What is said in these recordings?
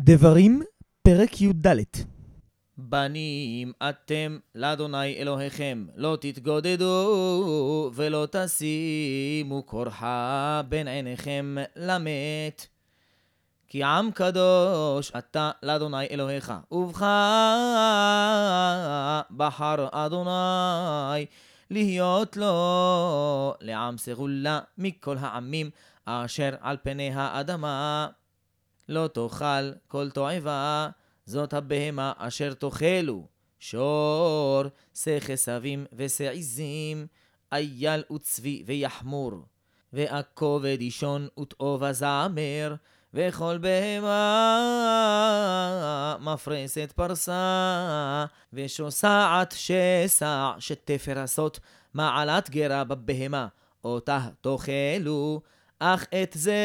דברים, פרק י"ד. בנים אתם לאדוני אלוהיכם, לא תתגודדו ולא תשימו כורחה בין עיניכם למת. כי עם קדוש אתה לאדוני אלוהיך, ובך בחר אדוני להיות לו לעם סגולה מכל העמים אשר על פני האדמה. לא תאכל כל תועבה, זאת הבהמה אשר תאכלו, שור, שא כסבים ושא עזים, אייל וצבי ויחמור, ועכו ודישון ותאו וזמר, וכל בהמה מפרסת פרסה, ושוסעת שסע שתפרסות מעלת גרה בבהמה, אותה תאכלו, אך את זה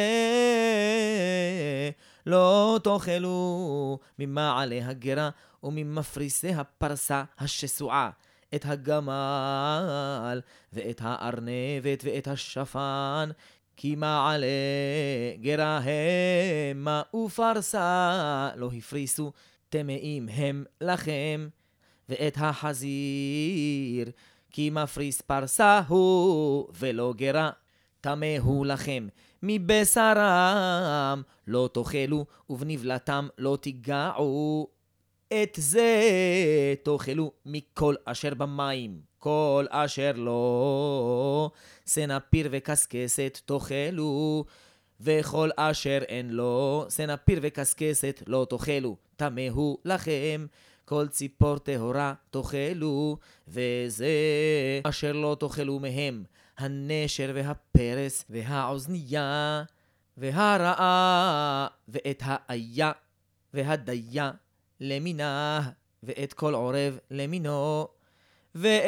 לא תאכלו ממעלה הגרה וממפריסי הפרסה השסועה, את הגמל ואת הארנבת ואת השפן, כי מעלה גרה המה ופרסה לא הפריסו, טמאים הם לכם. ואת החזיר, כי מפריס פרסה הוא ולא גרה, טמא הוא לכם. מבשרם לא תאכלו ובנבלתם לא תיגעו, את זה תאכלו מכל אשר במים, כל אשר לא סנפיר וקסקסת תאכלו, וכל אשר אין לו סנפיר וקסקסת לא תאכלו, טמא הוא לכם. כל ציפור טהורה תאכלו, וזה אשר לא תאכלו מהם, הנשר והפרס והאוזנייה והרעה ואת האיה והדיה למינה, ואת כל עורב למינו, ואת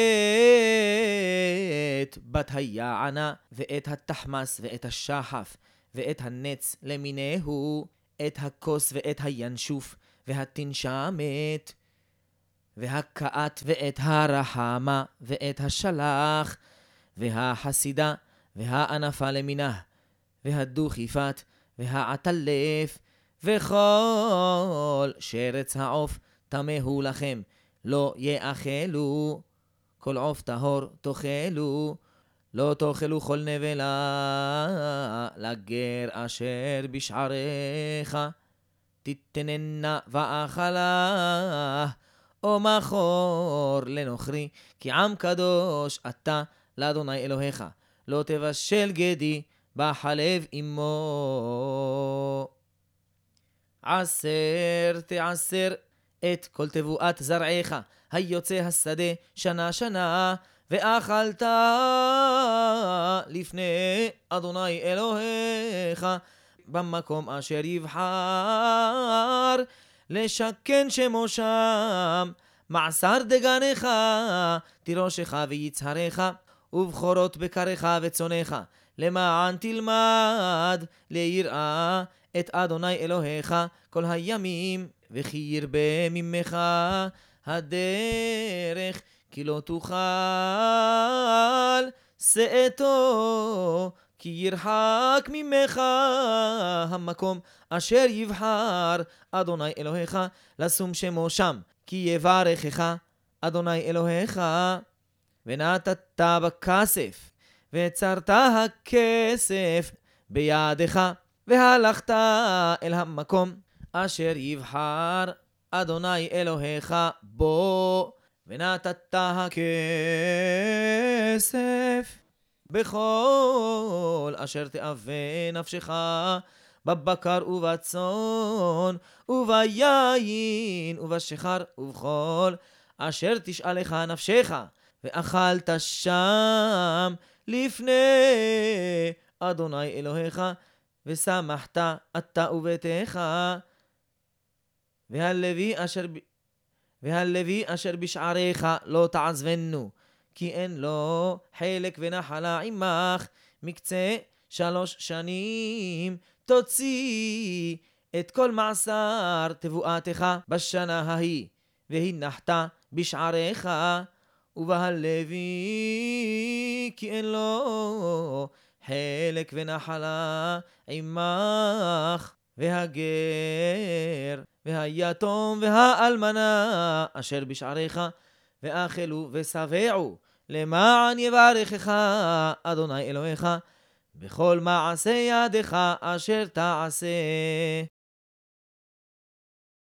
בת היענה ואת התחמס ואת השחף ואת הנץ למינהו, את הכוס ואת הינשוף והתנשמת והקעת ואת הרחמה ואת השלח והחסידה והענפה למינה והדוכיפת והעטלף, וכל שרץ העוף טמא הוא לכם, לא יאכלו. כל עוף טהור תאכלו, לא תאכלו כל נבלה לגר אשר בשעריך, תתננה ואכלה, או מחור לנוכרי, כי עם קדוש אתה לאדוני אלוהיך. לא תבשל גדי בחלב אמו. עשר תעשר את כל תבואת זרעיך היוצא השדה שנה שנה, ואכלת לפני אדוני אלוהיך במקום אשר יבחר לשכן שמו שם, מעשר דגנך תירושך ויצהריך, ובחורות בקריך וצונך, למען תלמד ליראה את אדוני אלוהיך כל הימים, וכי ירבה ממך הדרך, כי לא תוכל שאתו, כי ירחק ממך המקום אשר יבחר אדוני אלוהיך לשום שמו שם, כי יברכך אדוני אלוהיך. ונתת בכסף והצרת הכסף בידך, והלכת אל המקום אשר יבחר אדוני אלוהיך בו, ונתת הכסף בכל אשר תאווה נפשך, בבקר ובצאן וביין ובשחר ובכל אשר תשאלך נפשך, ואכלת שם לפני אדוני אלוהיך, ושמחת אתה וביתך. והלוי אשר בשעריך לא תעזבנו, כי אין לו חלק ונחלה עמך, מקצה 3 שנים תוציא את כל מעשר תבואתך בשנה ההיא, והנחת בשעריך. ובהלוי כי אין לו חלק ונחלה עמך, והגר, והיתום והאלמנה אשר בשעריך, ואכלו ושבעו, למען יברכך אדוני אלוהיך בכל מעשה ידך אשר תעשה.